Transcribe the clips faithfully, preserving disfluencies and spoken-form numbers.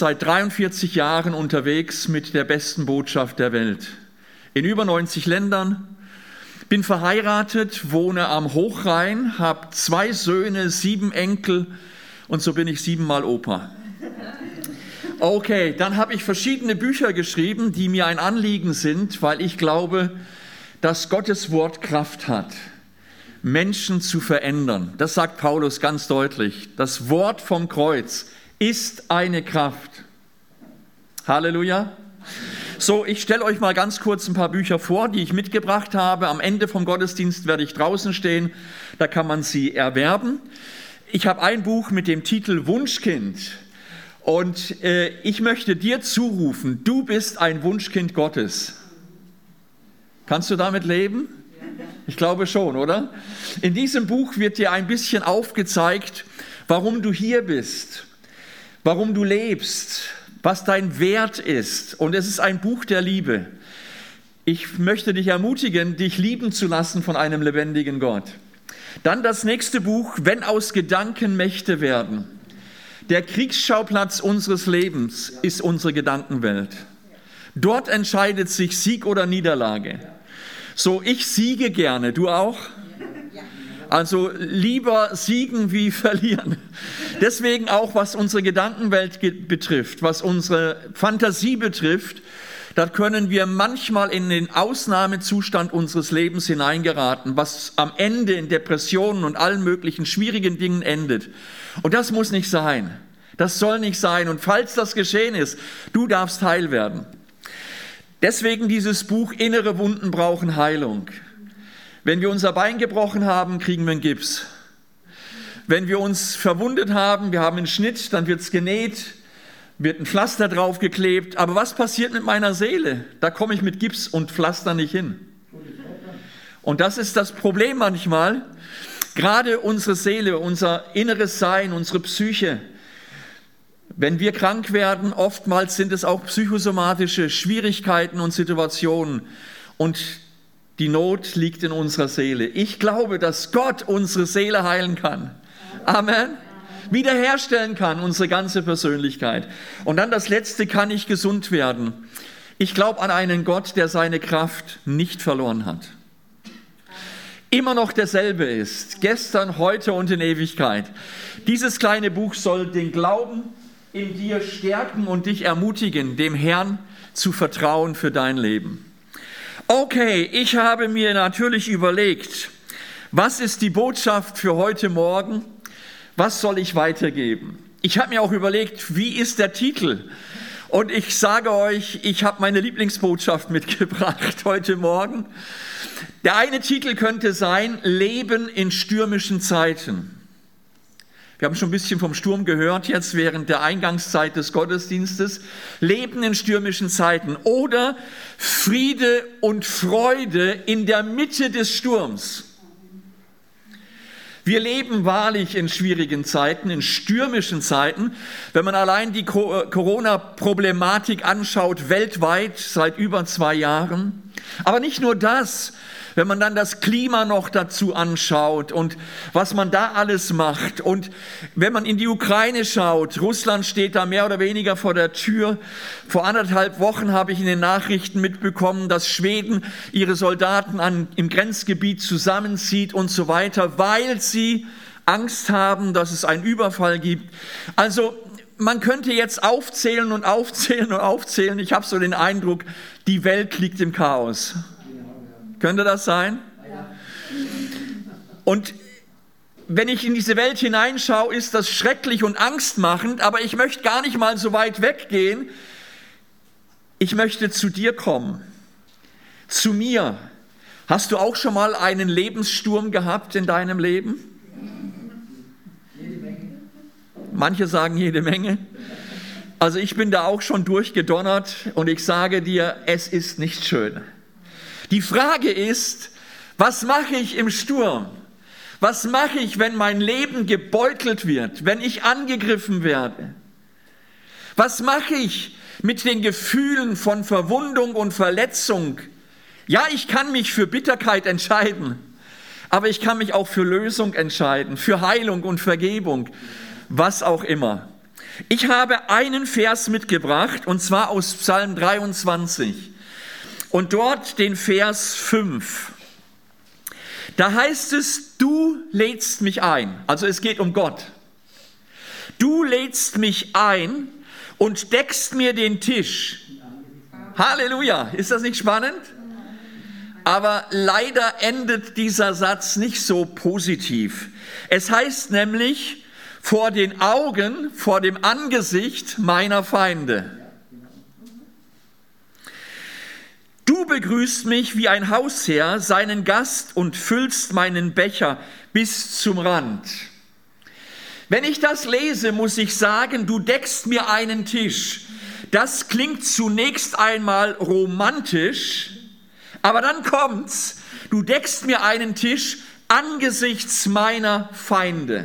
Seit dreiundvierzig Jahren unterwegs mit der besten Botschaft der Welt. In über neunzig Ländern. Bin verheiratet, wohne am Hochrhein, habe zwei Söhne, sieben Enkel und so bin ich siebenmal Opa. Okay, dann habe ich verschiedene Bücher geschrieben, die mir ein Anliegen sind, weil ich glaube, dass Gottes Wort Kraft hat, Menschen zu verändern. Das sagt Paulus ganz deutlich. Das Wort vom Kreuz ist eine Kraft. Halleluja. So, ich stelle euch mal ganz kurz ein paar Bücher vor, die ich mitgebracht habe. Am Ende vom Gottesdienst werde ich draußen stehen, da kann man sie erwerben. Ich habe ein Buch mit dem Titel Wunschkind und äh, ich möchte dir zurufen, du bist ein Wunschkind Gottes. Kannst du damit leben? Ich glaube schon, oder? In diesem Buch wird dir ein bisschen aufgezeigt, warum du hier bist, warum du lebst, was dein Wert ist. Und es ist ein Buch der Liebe. Ich möchte dich ermutigen, dich lieben zu lassen von einem lebendigen Gott. Dann das nächste Buch, Wenn aus Gedanken Mächte werden. Der Kriegsschauplatz unseres Lebens ist unsere Gedankenwelt. Dort entscheidet sich Sieg oder Niederlage. So, ich siege gerne, du auch? Also lieber siegen wie verlieren. Deswegen auch, was unsere Gedankenwelt betrifft, was unsere Fantasie betrifft, da können wir manchmal in den Ausnahmezustand unseres Lebens hineingeraten, was am Ende in Depressionen und allen möglichen schwierigen Dingen endet. Und das muss nicht sein. Das soll nicht sein. Und falls das geschehen ist, du darfst heil werden. Deswegen dieses Buch Innere Wunden brauchen Heilung. Wenn wir unser Bein gebrochen haben, kriegen wir einen Gips. Wenn wir uns verwundet haben, wir haben einen Schnitt, dann wird es genäht, wird ein Pflaster draufgeklebt. Aber was passiert mit meiner Seele? Da komme ich mit Gips und Pflaster nicht hin. Und das ist das Problem manchmal. Gerade unsere Seele, unser inneres Sein, unsere Psyche. Wenn wir krank werden, oftmals sind es auch psychosomatische Schwierigkeiten und Situationen. Und die Not liegt in unserer Seele. Ich glaube, dass Gott unsere Seele heilen kann. Amen. Wiederherstellen kann, unsere ganze Persönlichkeit. Und dann das Letzte, kann ich gesund werden? Ich glaube an einen Gott, der seine Kraft nicht verloren hat. Immer noch derselbe ist. Gestern, heute und in Ewigkeit. Dieses kleine Buch soll den Glauben in dir stärken und dich ermutigen, dem Herrn zu vertrauen für dein Leben. Okay, ich habe mir natürlich überlegt, was ist die Botschaft für heute Morgen? Was soll ich weitergeben? Ich habe mir auch überlegt, wie ist der Titel? Und ich sage euch, ich habe meine Lieblingsbotschaft mitgebracht heute Morgen. Der eine Titel könnte sein, Leben in stürmischen Zeiten. Wir haben schon ein bisschen vom Sturm gehört jetzt während der Eingangszeit des Gottesdienstes. Leben in stürmischen Zeiten oder Friede und Freude in der Mitte des Sturms. Wir leben wahrlich in schwierigen Zeiten, in stürmischen Zeiten. Wenn man allein die Corona-Problematik anschaut, weltweit seit über zwei Jahren. Aber nicht nur das. Wenn man dann das Klima noch dazu anschaut und was man da alles macht und wenn man in die Ukraine schaut, Russland steht da mehr oder weniger vor der Tür. Vor anderthalb Wochen habe ich in den Nachrichten mitbekommen, dass Schweden ihre Soldaten an, im Grenzgebiet zusammenzieht und so weiter, weil sie Angst haben, dass es einen Überfall gibt. Also man könnte jetzt aufzählen und aufzählen und aufzählen. Ich habe so den Eindruck, die Welt liegt im Chaos. Könnte das sein? Ja. Und wenn ich in diese Welt hineinschaue, ist das schrecklich und angstmachend, aber ich möchte gar nicht mal so weit weggehen. Ich möchte zu dir kommen, zu mir. Hast du auch schon mal einen Lebenssturm gehabt in deinem Leben? Jede Menge. Manche sagen jede Menge. Also ich bin da auch schon durchgedonnert und ich sage dir, es ist nicht schön. Die Frage ist, was mache ich im Sturm? Was mache ich, wenn mein Leben gebeutelt wird, wenn ich angegriffen werde? Was mache ich mit den Gefühlen von Verwundung und Verletzung? Ja, ich kann mich für Bitterkeit entscheiden, aber ich kann mich auch für Lösung entscheiden, für Heilung und Vergebung, was auch immer. Ich habe einen Vers mitgebracht, und zwar aus Psalm dreiundzwanzig. Und dort den Vers fünf. Da heißt es, du lädst mich ein. Also es geht um Gott. Du lädst mich ein und deckst mir den Tisch. Halleluja, ist das nicht spannend? Aber leider endet dieser Satz nicht so positiv. Es heißt nämlich, vor den Augen, vor dem Angesicht meiner Feinde. Du begrüßt mich wie ein Hausherr, seinen Gast, und füllst meinen Becher bis zum Rand. Wenn ich das lese, muss ich sagen, du deckst mir einen Tisch. Das klingt zunächst einmal romantisch, aber dann kommt's, du deckst mir einen Tisch angesichts meiner Feinde.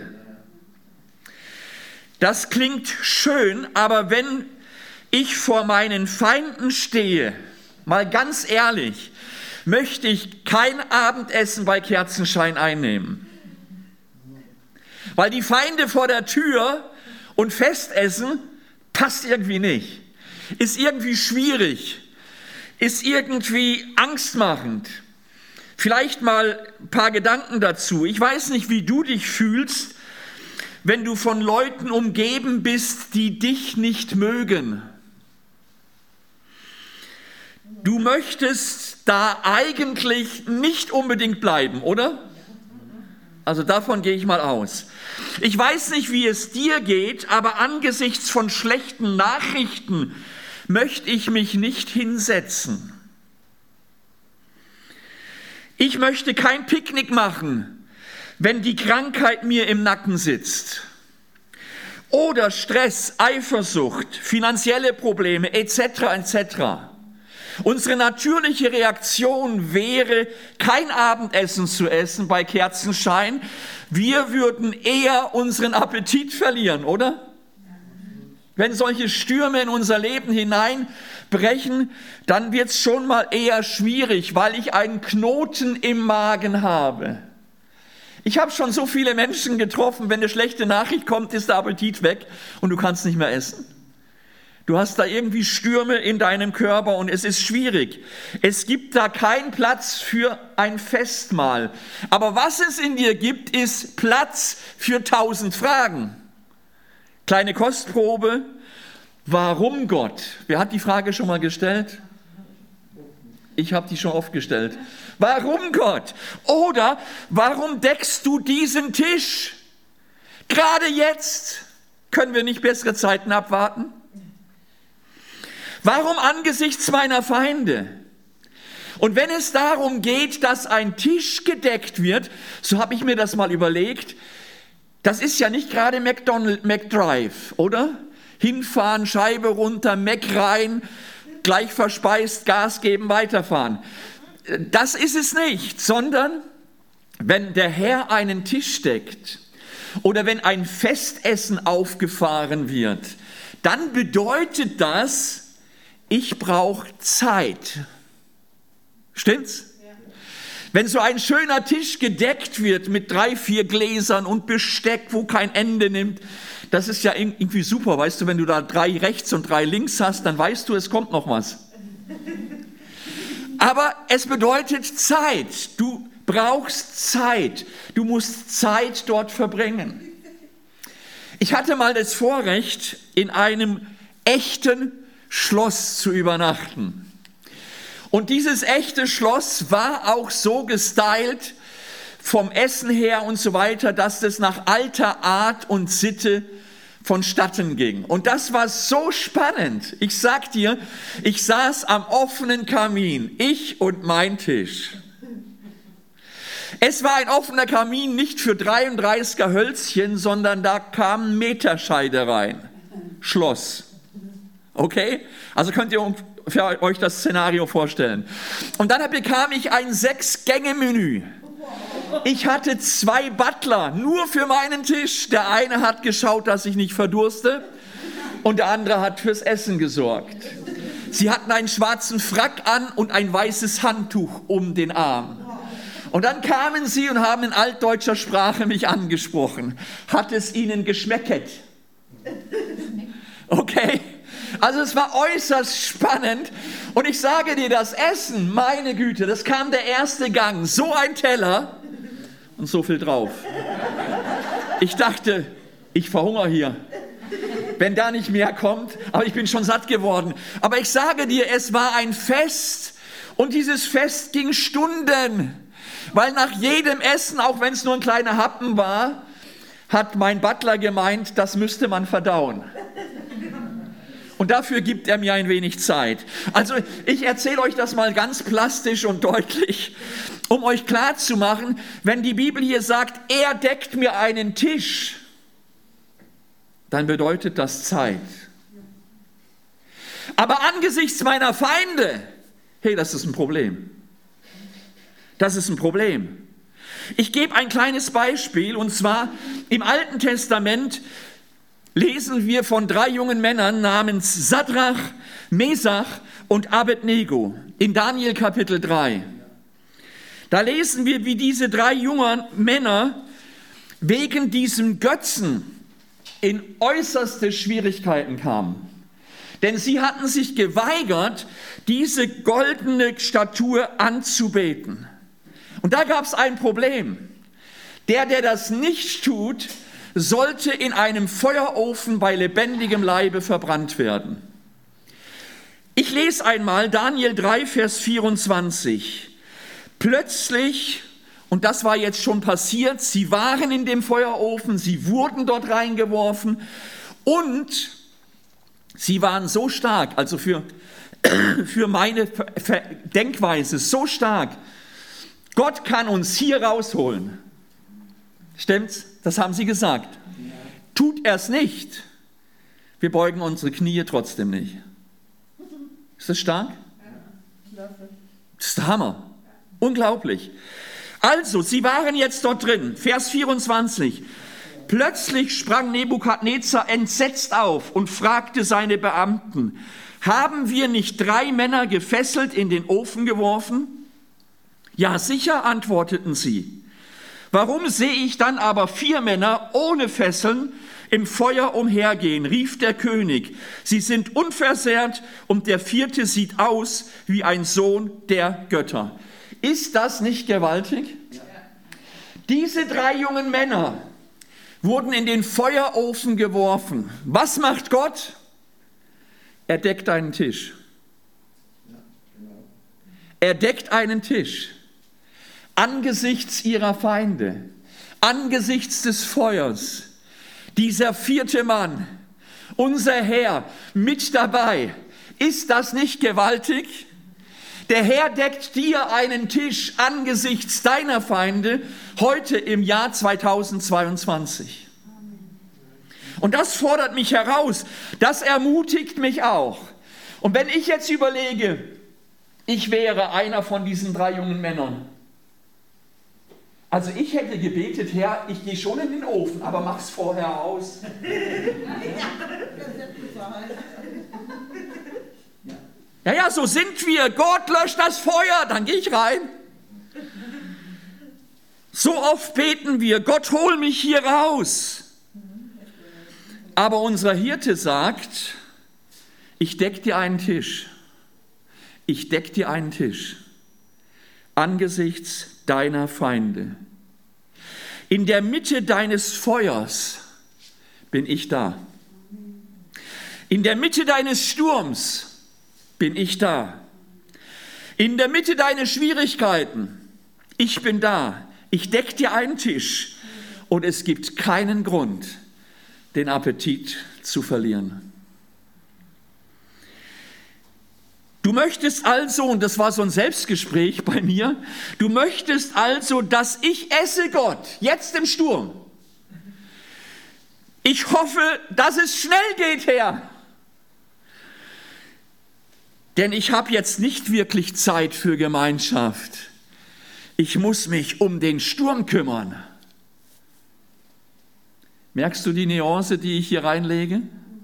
Das klingt schön, aber wenn ich vor meinen Feinden stehe, mal ganz ehrlich, möchte ich kein Abendessen bei Kerzenschein einnehmen. Weil die Feinde vor der Tür und Festessen passt irgendwie nicht. Ist irgendwie schwierig. Ist irgendwie angstmachend. Vielleicht mal ein paar Gedanken dazu. Ich weiß nicht, wie du dich fühlst, wenn du von Leuten umgeben bist, die dich nicht mögen. Du möchtest da eigentlich nicht unbedingt bleiben, oder? Also davon gehe ich mal aus. Ich weiß nicht, wie es dir geht, aber angesichts von schlechten Nachrichten möchte ich mich nicht hinsetzen. Ich möchte kein Picknick machen, wenn die Krankheit mir im Nacken sitzt. Oder Stress, Eifersucht, finanzielle Probleme et cetera et cetera. Unsere natürliche Reaktion wäre, kein Abendessen zu essen bei Kerzenschein. Wir würden eher unseren Appetit verlieren, oder? Wenn solche Stürme in unser Leben hineinbrechen, dann wird es schon mal eher schwierig, weil ich einen Knoten im Magen habe. Ich habe schon so viele Menschen getroffen, wenn eine schlechte Nachricht kommt, ist der Appetit weg und du kannst nicht mehr essen. Du hast da irgendwie Stürme in deinem Körper und es ist schwierig. Es gibt da keinen Platz für ein Festmahl. Aber was es in dir gibt, ist Platz für tausend Fragen. Kleine Kostprobe. Warum Gott? Wer hat die Frage schon mal gestellt? Ich habe die schon oft gestellt. Warum Gott? Oder warum deckst du diesen Tisch? Gerade jetzt können wir nicht bessere Zeiten abwarten. Warum angesichts meiner Feinde? Und wenn es darum geht, dass ein Tisch gedeckt wird, so habe ich mir das mal überlegt, das ist ja nicht gerade McDonald's, McDrive, oder? Hinfahren, Scheibe runter, Mac rein, gleich verspeist, Gas geben, weiterfahren. Das ist es nicht, sondern wenn der Herr einen Tisch deckt oder wenn ein Festessen aufgefahren wird, dann bedeutet das, ich brauche Zeit. Stimmt's? Ja. Wenn so ein schöner Tisch gedeckt wird mit drei, vier Gläsern und Besteck, wo kein Ende nimmt, das ist ja irgendwie super. Weißt du, wenn du da drei rechts und drei links hast, dann weißt du, es kommt noch was. Aber es bedeutet Zeit. Du brauchst Zeit. Du musst Zeit dort verbringen. Ich hatte mal das Vorrecht, in einem echten Schloss zu übernachten. Und dieses echte Schloss war auch so gestylt vom Essen her und so weiter, dass das nach alter Art und Sitte vonstatten ging. Und das war so spannend. Ich sag dir, ich saß am offenen Kamin, ich und mein Tisch. Es war ein offener Kamin nicht für dreiunddreißiger Hölzchen, sondern da kamen Meterscheide rein. Schloss. Okay? Also könnt ihr euch das Szenario vorstellen. Und dann bekam ich ein Sechs-Gänge-Menü. Ich hatte zwei Butler, nur für meinen Tisch. Der eine hat geschaut, dass ich nicht verdurste und der andere hat fürs Essen gesorgt. Sie hatten einen schwarzen Frack an und ein weißes Handtuch um den Arm. Und dann kamen sie und haben in altdeutscher Sprache mich angesprochen. Hat es ihnen geschmeckt? Okay, also es war äußerst spannend und ich sage dir, das Essen, meine Güte, das kam der erste Gang, so ein Teller und so viel drauf. Ich dachte, ich verhungere hier, wenn da nicht mehr kommt, aber ich bin schon satt geworden. Aber ich sage dir, es war ein Fest und dieses Fest ging Stunden, weil nach jedem Essen, auch wenn es nur ein kleiner Happen war, hat mein Butler gemeint, das müsste man verdauen. Und dafür gibt er mir ein wenig Zeit. Also ich erzähle euch das mal ganz plastisch und deutlich, um euch klarzumachen, wenn die Bibel hier sagt, er deckt mir einen Tisch, dann bedeutet das Zeit. Aber angesichts meiner Feinde, hey, das ist ein Problem. Das ist ein Problem. Ich gebe ein kleines Beispiel, und zwar im Alten Testament lesen wir von drei jungen Männern namens Sadrach, Mesach und Abednego in Daniel Kapitel drei. Da lesen wir, wie diese drei jungen Männer wegen diesem Götzen in äußerste Schwierigkeiten kamen. Denn sie hatten sich geweigert, diese goldene Statue anzubeten. Und da gab es ein Problem. Der, der das nicht tut, sollte in einem Feuerofen bei lebendigem Leibe verbrannt werden. Ich lese einmal Daniel drei, Vers vierundzwanzig. Plötzlich, und das war jetzt schon passiert, sie waren in dem Feuerofen, sie wurden dort reingeworfen und sie waren so stark, also für, für meine Denkweise so stark, Gott kann uns hier rausholen. Stimmt's? Das haben sie gesagt. Tut er es nicht, wir beugen unsere Knie trotzdem nicht. Ist das stark? Das ist der Hammer. Unglaublich. Also, sie waren jetzt dort drin. Vers vierundzwanzig. Plötzlich sprang Nebukadnezar entsetzt auf und fragte seine Beamten, haben wir nicht drei Männer gefesselt in den Ofen geworfen? Ja, sicher, antworteten sie. Warum sehe ich dann aber vier Männer ohne Fesseln im Feuer umhergehen, rief der König. Sie sind unversehrt und der vierte sieht aus wie ein Sohn der Götter. Ist das nicht gewaltig? Ja. Diese drei jungen Männer wurden in den Feuerofen geworfen. Was macht Gott? Er deckt einen Tisch. Er deckt einen Tisch. Angesichts ihrer Feinde, angesichts des Feuers, dieser vierte Mann, unser Herr, mit dabei. Ist das nicht gewaltig? Der Herr deckt dir einen Tisch angesichts deiner Feinde heute im Jahr zweitausendzweiundzwanzig. Und das fordert mich heraus, das ermutigt mich auch. Und wenn ich jetzt überlege, ich wäre einer von diesen drei jungen Männern, also ich hätte gebetet, Herr, ich gehe schon in den Ofen, aber mach's vorher aus. Ja, ja, so sind wir. Gott löscht das Feuer, dann gehe ich rein. So oft beten wir, Gott, hol mich hier raus. Aber unser Hirte sagt, ich deck dir einen Tisch. Ich deck dir einen Tisch. Angesichts deiner Feinde. In der Mitte deines Feuers bin ich da. In der Mitte deines Sturms bin ich da. In der Mitte deiner Schwierigkeiten, ich bin da. Ich deck dir einen Tisch und es gibt keinen Grund, den Appetit zu verlieren. Du möchtest also, und das war so ein Selbstgespräch bei mir, du möchtest also, dass ich esse, Gott, jetzt im Sturm. Ich hoffe, dass es schnell geht, Herr. Denn ich habe jetzt nicht wirklich Zeit für Gemeinschaft. Ich muss mich um den Sturm kümmern. Merkst du die Nuance, die ich hier reinlege?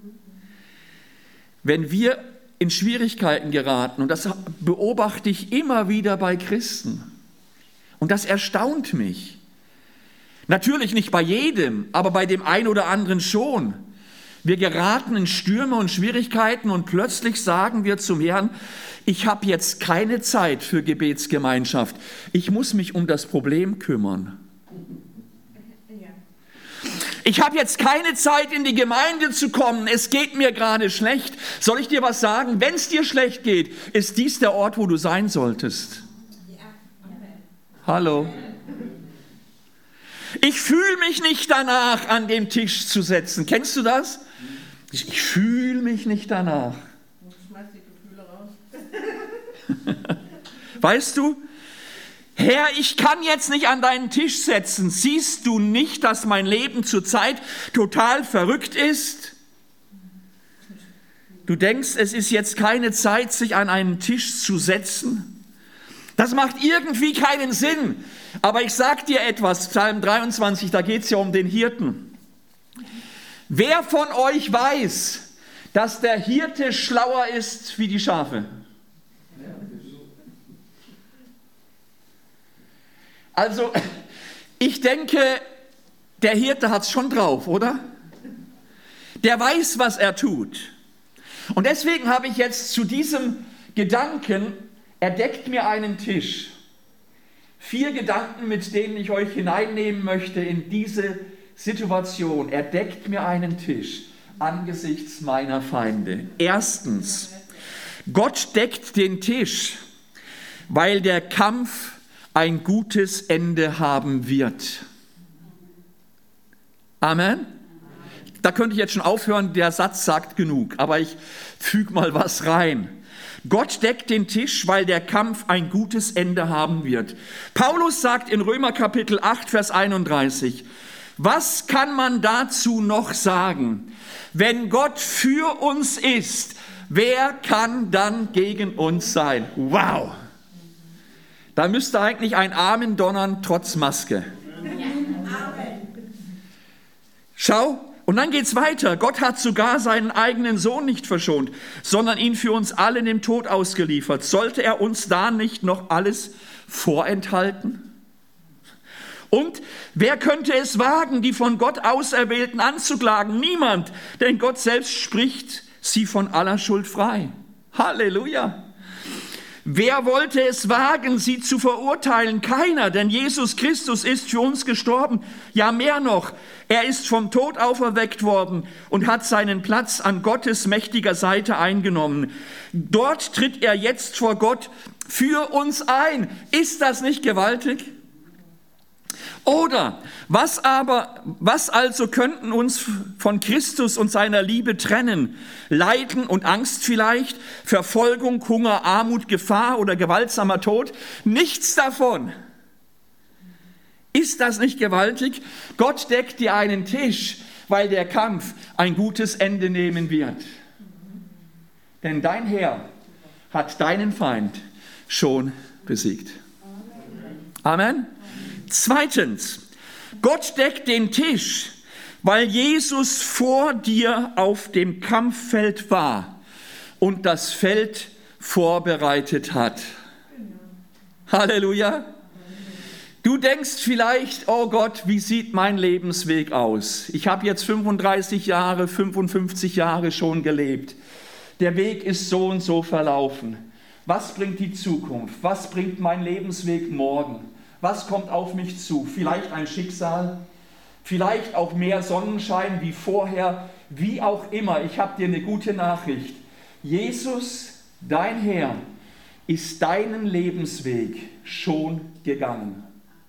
Wenn wir in Schwierigkeiten geraten, und das beobachte ich immer wieder bei Christen, und das erstaunt mich. Natürlich nicht bei jedem, aber bei dem einen oder anderen schon. Wir geraten in Stürme und Schwierigkeiten und plötzlich sagen wir zum Herrn, ich habe jetzt keine Zeit für Gebetsgemeinschaft. Ich muss mich um das Problem kümmern. Ich habe jetzt keine Zeit, in die Gemeinde zu kommen. Es geht mir gerade schlecht. Soll ich dir was sagen? Wenn es dir schlecht geht, ist dies der Ort, wo du sein solltest. Hallo. Ich fühle mich nicht danach, an dem Tisch zu sitzen. Kennst du das? Ich fühle mich nicht danach. Schmeiß die Gefühle raus. Weißt du? Herr, ich kann jetzt nicht an deinen Tisch setzen. Siehst du nicht, dass mein Leben zurzeit total verrückt ist? Du denkst, es ist jetzt keine Zeit, sich an einen Tisch zu setzen? Das macht irgendwie keinen Sinn. Aber ich sage dir etwas, Psalm dreiundzwanzig, da geht es ja um den Hirten. Wer von euch weiß, dass der Hirte schlauer ist wie die Schafe? Also, ich denke, der Hirte hat es schon drauf, oder? Der weiß, was er tut. Und deswegen habe ich jetzt zu diesem Gedanken, er deckt mir einen Tisch, vier Gedanken, mit denen ich euch hineinnehmen möchte in diese Situation. Er deckt mir einen Tisch angesichts meiner Feinde. Erstens, Gott deckt den Tisch, weil der Kampf ein gutes Ende haben wird. Amen. Da könnte ich jetzt schon aufhören, der Satz sagt genug, aber ich füge mal was rein. Gott deckt den Tisch, weil der Kampf ein gutes Ende haben wird. Paulus sagt in Römer Kapitel acht, Vers einunddreißig, was kann man dazu noch sagen? Wenn Gott für uns ist, wer kann dann gegen uns sein? Wow! Da müsste eigentlich ein Amen donnern, trotz Maske. Schau, und dann geht's weiter. Gott hat sogar seinen eigenen Sohn nicht verschont, sondern ihn für uns alle dem Tod ausgeliefert. Sollte er uns da nicht noch alles vorenthalten? Und wer könnte es wagen, die von Gott Auserwählten anzuklagen? Niemand, denn Gott selbst spricht sie von aller Schuld frei. Halleluja! Wer wollte es wagen, sie zu verurteilen? Keiner, denn Jesus Christus ist für uns gestorben. Ja, mehr noch, er ist vom Tod auferweckt worden und hat seinen Platz an Gottes mächtiger Seite eingenommen. Dort tritt er jetzt vor Gott für uns ein. Ist das nicht gewaltig? Oder was aber, was also könnten uns von Christus und seiner Liebe trennen? Leiden und Angst vielleicht, Verfolgung, Hunger, Armut, Gefahr oder gewaltsamer Tod? Nichts davon. Ist das nicht gewaltig? Gott deckt dir einen Tisch, weil der Kampf ein gutes Ende nehmen wird. Denn dein Herr hat deinen Feind schon besiegt. Amen. Zweitens, Gott deckt den Tisch, weil Jesus vor dir auf dem Kampffeld war und das Feld vorbereitet hat. Halleluja. Du denkst vielleicht, oh Gott, wie sieht mein Lebensweg aus? Ich habe jetzt fünfunddreißig Jahre, fünfundfünfzig Jahre schon gelebt. Der Weg ist so und so verlaufen. Was bringt die Zukunft? Was bringt mein Lebensweg morgen? Was kommt auf mich zu? Vielleicht ein Schicksal, vielleicht auch mehr Sonnenschein wie vorher, wie auch immer. Ich habe dir eine gute Nachricht. Jesus, dein Herr, ist deinen Lebensweg schon gegangen.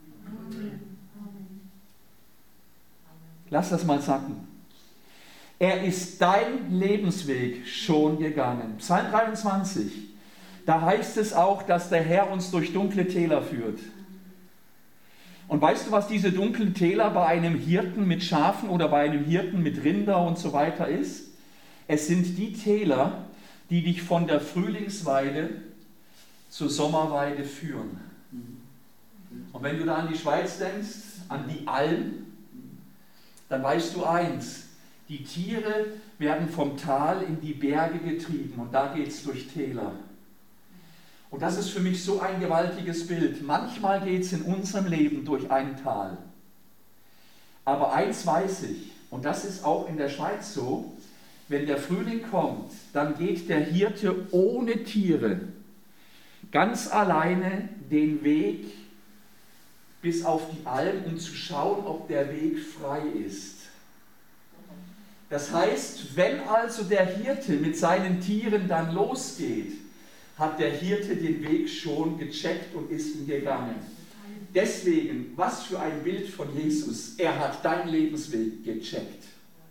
Lass das mal sacken. Er ist dein Lebensweg schon gegangen. Psalm dreiundzwanzig, da heißt es auch, dass der Herr uns durch dunkle Täler führt. Und weißt du, was diese dunklen Täler bei einem Hirten mit Schafen oder bei einem Hirten mit Rinder und so weiter ist? Es sind die Täler, die dich von der Frühlingsweide zur Sommerweide führen. Und wenn du da an die Schweiz denkst, an die Alm, dann weißt du eins, die Tiere werden vom Tal in die Berge getrieben und da geht es durch Täler. Und das ist für mich so ein gewaltiges Bild. Manchmal geht es in unserem Leben durch ein Tal. Aber eins weiß ich, und das ist auch in der Schweiz so, wenn der Frühling kommt, dann geht der Hirte ohne Tiere ganz alleine den Weg bis auf die Alm, um zu schauen, ob der Weg frei ist. Das heißt, wenn also der Hirte mit seinen Tieren dann losgeht, hat der Hirte den Weg schon gecheckt und ist ihn gegangen. Deswegen, was für ein Bild von Jesus. Er hat deinen Lebensweg gecheckt.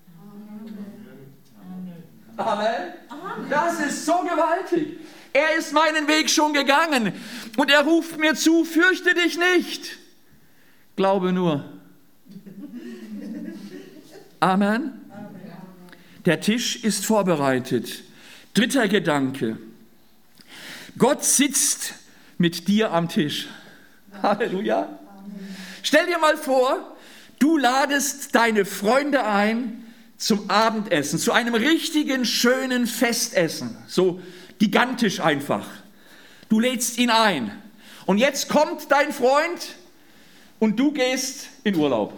Amen. Amen. Das ist so gewaltig. Er ist meinen Weg schon gegangen und er ruft mir zu, fürchte dich nicht. Glaube nur. Amen. Der Tisch ist vorbereitet. Dritter Gedanke. Gott sitzt mit dir am Tisch. Halleluja. Stell dir mal vor, du ladest deine Freunde ein zum Abendessen, zu einem richtigen, schönen Festessen. So gigantisch einfach. Du lädst ihn ein. Und jetzt kommt dein Freund und du gehst in Urlaub.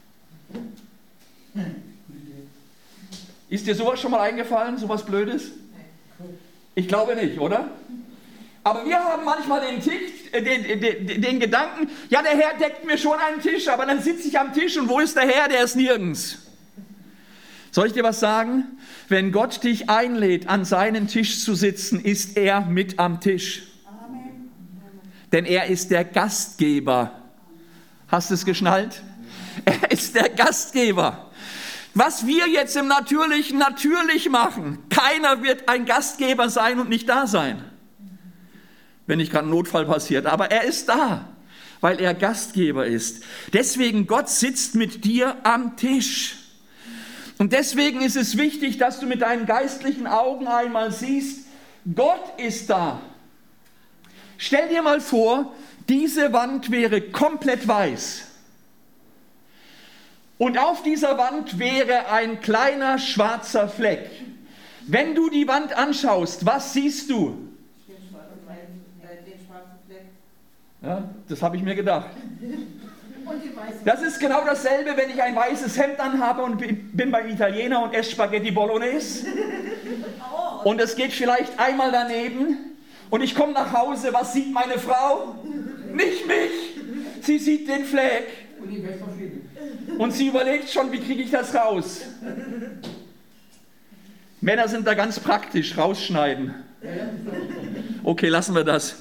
Ist dir sowas schon mal eingefallen, sowas Blödes? Ich glaube nicht, oder? Aber wir haben manchmal den, Tick, äh, den, den, den Gedanken, ja, der Herr deckt mir schon einen Tisch, aber dann sitze ich am Tisch und wo ist der Herr? Der ist nirgends. Soll ich dir was sagen? Wenn Gott dich einlädt, an seinen Tisch zu sitzen, ist er mit am Tisch. Amen. Denn er ist der Gastgeber. Hast du es geschnallt? Er ist der Gastgeber. Was wir jetzt im Natürlichen natürlich machen, keiner wird ein Gastgeber sein und nicht da sein. Wenn nicht gerade ein Notfall passiert, aber er ist da, weil er Gastgeber ist. Deswegen, Gott sitzt mit dir am Tisch. Und deswegen ist es wichtig, dass du mit deinen geistlichen Augen einmal siehst, Gott ist da. Stell dir mal vor, diese Wand wäre komplett weiß. Und auf dieser Wand wäre ein kleiner schwarzer Fleck. Wenn du die Wand anschaust, was siehst du? Ja, das habe ich mir gedacht. Das ist genau dasselbe, wenn ich ein weißes Hemd anhabe und bin beim Italiener und esse Spaghetti Bolognese. Und es geht vielleicht einmal daneben und ich komme nach Hause. Was sieht meine Frau? Nicht mich. Sie sieht den Fleck. Und sie überlegt schon, wie kriege ich das raus? Männer sind da ganz praktisch, rausschneiden. Okay, lassen wir das.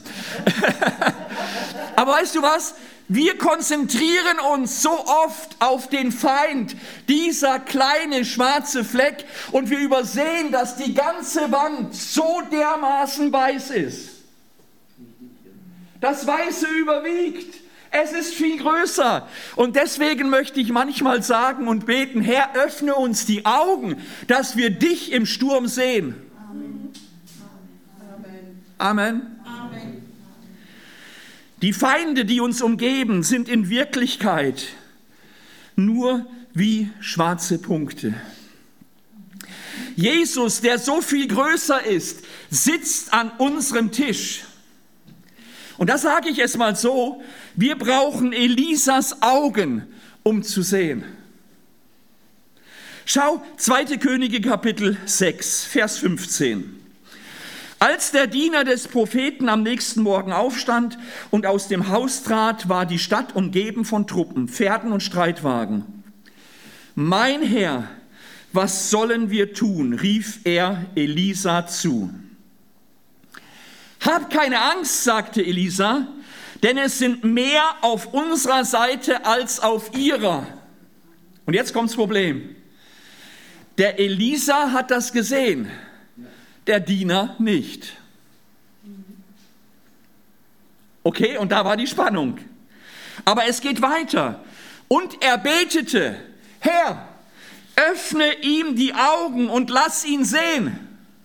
Aber weißt du was? Wir konzentrieren uns so oft auf den Feind, dieser kleine schwarze Fleck, und wir übersehen, dass die ganze Wand so dermaßen weiß ist. Das Weiße überwiegt. Es ist viel größer. Und deswegen möchte ich manchmal sagen und beten, Herr, öffne uns die Augen, dass wir dich im Sturm sehen. Amen. Amen. Amen. Die Feinde, die uns umgeben, sind in Wirklichkeit nur wie schwarze Punkte. Jesus, der so viel größer ist, sitzt an unserem Tisch. Und da sage ich es mal so, wir brauchen Elisas Augen, um zu sehen. Schau, zweite Könige Kapitel sechs, Vers fünfzehn. Als der Diener des Propheten am nächsten Morgen aufstand und aus dem Haus trat, war die Stadt umgeben von Truppen, Pferden und Streitwagen. Mein Herr, was sollen wir tun? Rief er Elisa zu. Hab keine Angst, sagte Elisa, denn es sind mehr auf unserer Seite als auf ihrer. Und jetzt kommt das Problem. Der Elisa hat das gesehen, der Diener nicht. Okay, und da war die Spannung. Aber es geht weiter. Und er betete, Herr, öffne ihm die Augen und lass ihn sehen.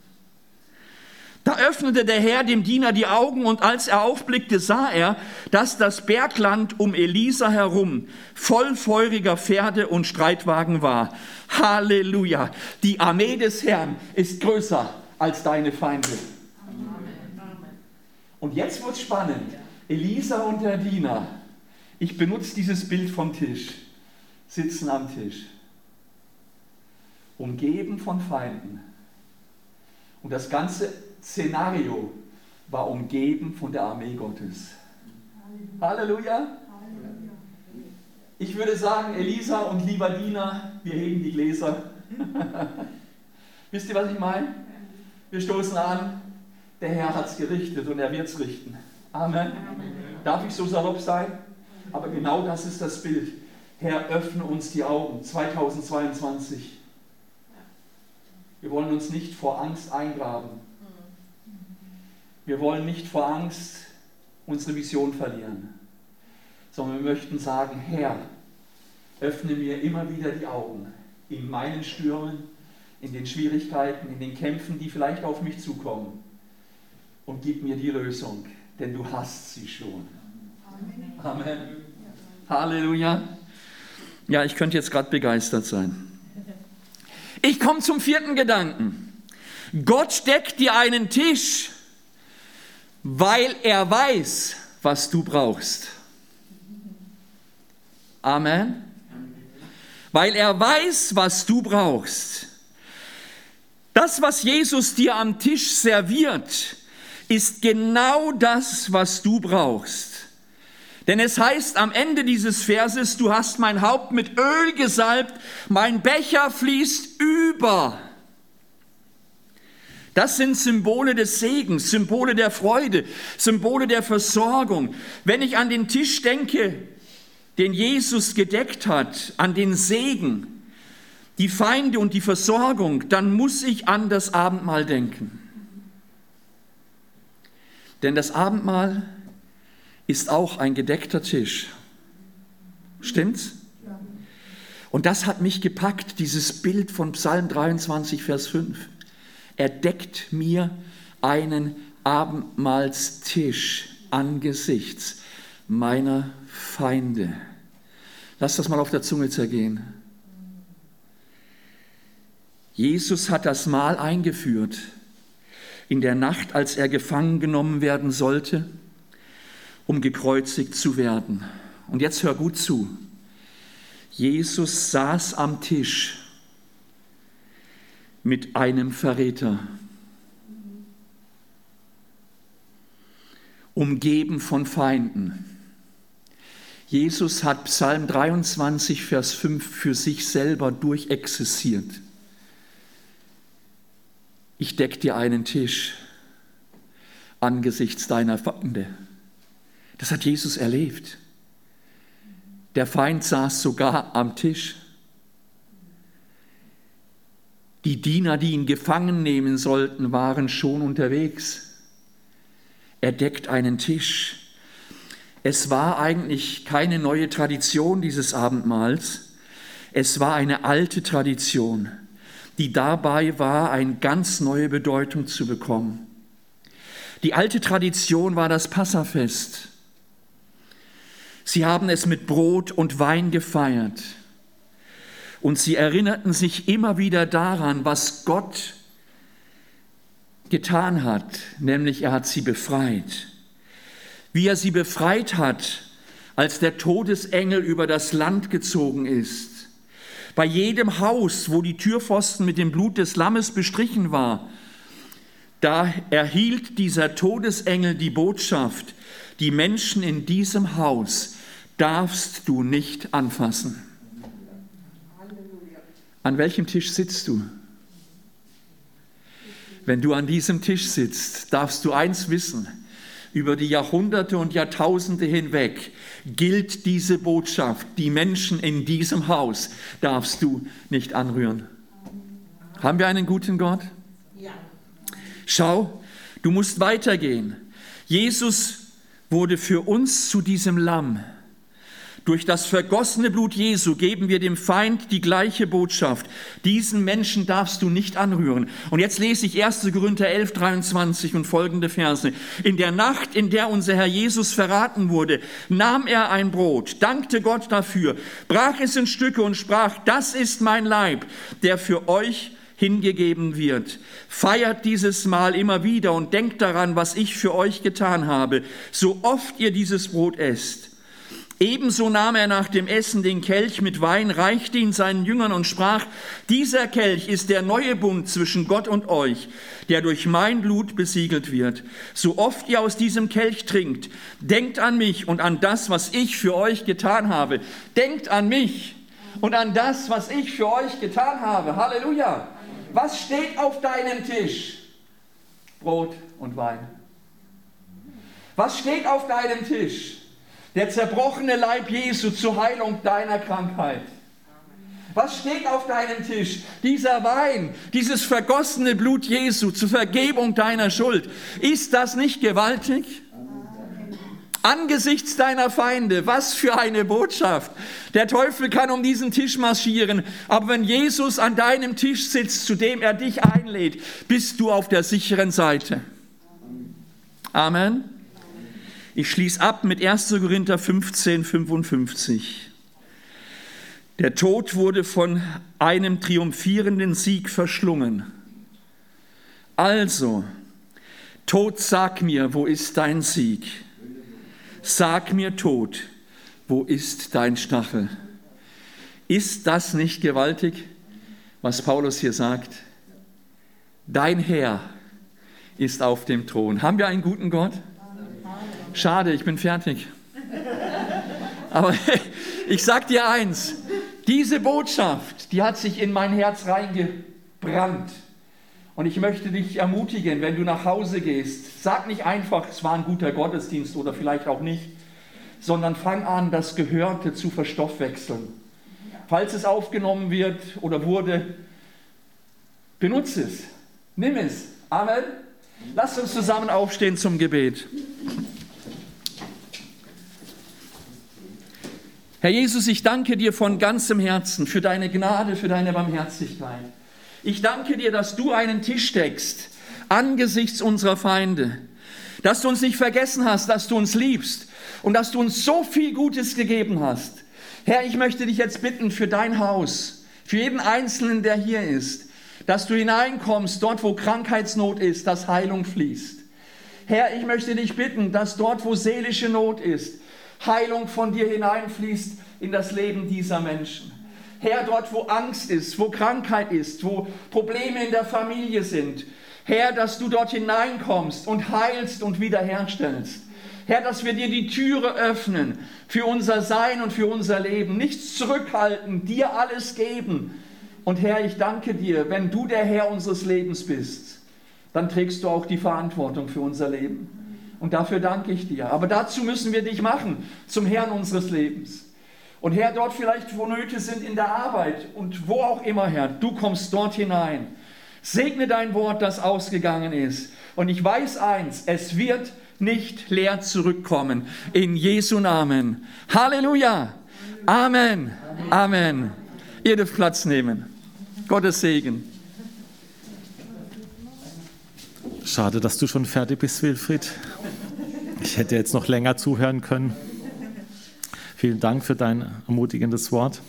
Da öffnete der Herr dem Diener die Augen, und als er aufblickte, sah er, dass das Bergland um Elisa herum voll feuriger Pferde und Streitwagen war. Halleluja! Die Armee des Herrn ist größer als deine Feinde. Amen. Und jetzt wird es spannend. Elisa und der Diener, ich benutze dieses Bild vom Tisch, sitzen am Tisch. umgeben von Feinden. Und das ganze Szenario war umgeben von der Armee Gottes. Halleluja! Ich würde sagen, Elisa und lieber Diener, wir heben die Gläser. Wisst ihr, was ich meine? Wir stoßen an, der Herr hat es gerichtet und er wird es richten. Amen. Amen. Darf ich so salopp sein? Aber genau das ist das Bild. Herr, öffne uns die Augen. zweitausendzweiundzwanzig. Wir wollen uns nicht vor Angst eingraben. Wir wollen nicht vor Angst unsere Vision verlieren. Sondern wir möchten sagen, Herr, öffne mir immer wieder die Augen in meinen Stürmen, in den Schwierigkeiten, in den Kämpfen, die vielleicht auf mich zukommen. Und gib mir die Lösung, denn du hast sie schon. Amen. Amen. Halleluja. Ja, ich könnte jetzt gerade begeistert sein. Ich komme zum vierten Gedanken. Gott deckt dir einen Tisch, weil er weiß, was du brauchst. Amen. Weil er weiß, was du brauchst. Das, was Jesus dir am Tisch serviert, ist genau das, was du brauchst. Denn es heißt am Ende dieses Verses, du hast mein Haupt mit Öl gesalbt, mein Becher fließt über. Das sind Symbole des Segens, Symbole der Freude, Symbole der Versorgung. Wenn ich an den Tisch denke, den Jesus gedeckt hat, an den Segen, die Feinde und die Versorgung, dann muss ich an das Abendmahl denken. Denn das Abendmahl ist auch ein gedeckter Tisch. Stimmt's? Ja. Und das hat mich gepackt, dieses Bild von Psalm dreiundzwanzig, Vers fünf. Er deckt mir einen Abendmahlstisch angesichts meiner Feinde. Lass das mal auf der Zunge zergehen. Jesus hat das Mahl eingeführt in der Nacht, als er gefangen genommen werden sollte, um gekreuzigt zu werden. Und jetzt hör gut zu. Jesus saß am Tisch mit einem Verräter, umgeben von Feinden. Jesus hat Psalm dreiundzwanzig, Vers fünf für sich selber durchexerziert. Ich deck dir einen Tisch angesichts deiner Feinde. Das hat Jesus erlebt. Der Feind saß sogar am Tisch. Die Diener, die ihn gefangen nehmen sollten, waren schon unterwegs. Er deckt einen Tisch. Es war eigentlich keine neue Tradition dieses Abendmahls. Es war eine alte Tradition, die dabei war, eine ganz neue Bedeutung zu bekommen. Die alte Tradition war das Passafest. Sie haben es mit Brot und Wein gefeiert. Und sie erinnerten sich immer wieder daran, was Gott getan hat, nämlich er hat sie befreit. Wie er sie befreit hat, als der Todesengel über das Land gezogen ist. Bei jedem Haus, wo die Türpfosten mit dem Blut des Lammes bestrichen war, da erhielt dieser Todesengel die Botschaft, die Menschen in diesem Haus darfst du nicht anfassen. An welchem Tisch sitzt du? Wenn du an diesem Tisch sitzt, darfst du eins wissen: Über die Jahrhunderte und Jahrtausende hinweg gilt diese Botschaft: Die Menschen in diesem Haus darfst du nicht anrühren. Haben wir einen guten Gott? Ja. Schau, du musst weitergehen. Jesus wurde für uns zu diesem Lamm. Durch das vergossene Blut Jesu geben wir dem Feind die gleiche Botschaft. Diesen Menschen darfst du nicht anrühren. Und jetzt lese ich erster Korinther elf, dreiundzwanzig und folgende Verse. In der Nacht, in der unser Herr Jesus verraten wurde, nahm er ein Brot, dankte Gott dafür, brach es in Stücke und sprach: Das ist mein Leib, der für euch hingegeben wird. Feiert dieses Mahl immer wieder und denkt daran, was ich für euch getan habe, so oft ihr dieses Brot esst. Ebenso nahm er nach dem Essen den Kelch mit Wein, reichte ihn seinen Jüngern und sprach, dieser Kelch ist der neue Bund zwischen Gott und euch, der durch mein Blut besiegelt wird. So oft ihr aus diesem Kelch trinkt, denkt an mich und an das, was ich für euch getan habe. Denkt an mich und an das, was ich für euch getan habe. Halleluja. Was steht auf deinem Tisch? Brot und Wein. Was steht auf deinem Tisch? Der zerbrochene Leib Jesu zur Heilung deiner Krankheit. Was steht auf deinem Tisch? Dieser Wein, dieses vergossene Blut Jesu zur Vergebung deiner Schuld. Ist das nicht gewaltig? Angesichts deiner Feinde, was für eine Botschaft. Der Teufel kann um diesen Tisch marschieren, aber wenn Jesus an deinem Tisch sitzt, zu dem er dich einlädt, bist du auf der sicheren Seite. Amen. Ich schließe ab mit erster Korinther fünfzehn, fünfundfünfzig. Der Tod wurde von einem triumphierenden Sieg verschlungen. Also, Tod, sag mir, wo ist dein Sieg? Sag mir, Tod, wo ist dein Stachel? Ist das nicht gewaltig, was Paulus hier sagt? Dein Herr ist auf dem Thron. Haben wir einen guten Gott? Schade, ich bin fertig. Aber ich sag dir eins, diese Botschaft, die hat sich in mein Herz reingebrannt. Und ich möchte dich ermutigen, wenn du nach Hause gehst, sag nicht einfach, es war ein guter Gottesdienst oder vielleicht auch nicht, sondern fang an, das Gehörte zu verstoffwechseln. Falls es aufgenommen wird oder wurde, benutze es, nimm es. Amen. Lass uns zusammen aufstehen zum Gebet. Herr Jesus, ich danke dir von ganzem Herzen für deine Gnade, für deine Barmherzigkeit. Ich danke dir, dass du einen Tisch deckst angesichts unserer Feinde, dass du uns nicht vergessen hast, dass du uns liebst und dass du uns so viel Gutes gegeben hast. Herr, ich möchte dich jetzt bitten für dein Haus, für jeden Einzelnen, der hier ist, dass du hineinkommst, dort wo Krankheitsnot ist, dass Heilung fließt. Herr, ich möchte dich bitten, dass dort wo seelische Not ist, Heilung von dir hineinfließt in das Leben dieser Menschen. Herr, dort wo Angst ist, wo Krankheit ist, wo Probleme in der Familie sind. Herr, dass du dort hineinkommst und heilst und wiederherstellst. Herr, dass wir dir die Türe öffnen für unser Sein und für unser Leben. Nichts zurückhalten, dir alles geben. Und Herr, ich danke dir, wenn du der Herr unseres Lebens bist, dann trägst du auch die Verantwortung für unser Leben. Und dafür danke ich dir. Aber dazu müssen wir dich machen, zum Herrn unseres Lebens. Und Herr, dort vielleicht, wo Nöte sind in der Arbeit und wo auch immer, Herr, du kommst dort hinein. Segne dein Wort, das ausgegangen ist. Und ich weiß eins, es wird nicht leer zurückkommen. In Jesu Namen. Halleluja. Amen. Amen. Ihr dürft Platz nehmen. Gottes Segen. Schade, dass du schon fertig bist, Wilfried. Ich hätte jetzt noch länger zuhören können. Vielen Dank für dein ermutigendes Wort.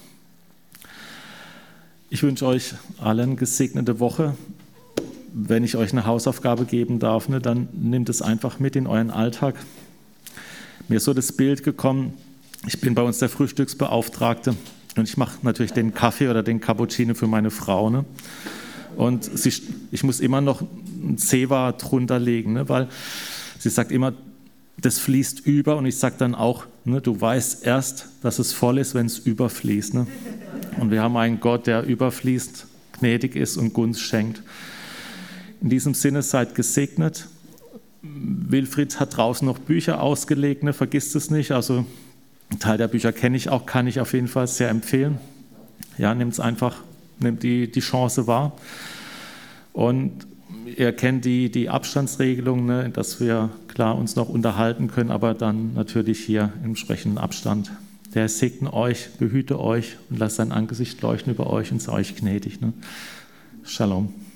Ich wünsche euch allen eine gesegnete Woche. Wenn ich euch eine Hausaufgabe geben darf, ne, dann nehmt es einfach mit in euren Alltag. Mir ist so das Bild gekommen, ich bin bei uns der Frühstücksbeauftragte und ich mache natürlich den Kaffee oder den Cappuccino für meine Frau. Ne? Und sie, ich muss immer noch ein Zewa drunter legen, ne, weil sie sagt immer, das fließt über und ich sage dann auch, ne, du weißt erst, dass es voll ist, wenn es überfließt. Ne? Und wir haben einen Gott, der überfließt, gnädig ist und Gunst schenkt. In diesem Sinne seid gesegnet. Wilfried hat draußen noch Bücher ausgelegt, ne, vergisst es nicht. Also einen Teil der Bücher kenne ich auch, kann ich auf jeden Fall sehr empfehlen. Ja, nehmt es einfach, nehmt die, die Chance wahr. Und ihr kennt die, die Abstandsregelung, ne, dass wir klar uns noch unterhalten können, aber dann natürlich hier im entsprechenden Abstand. Der segne euch, behüte euch und lasst sein Angesicht leuchten über euch und sei euch gnädig. Ne? Shalom.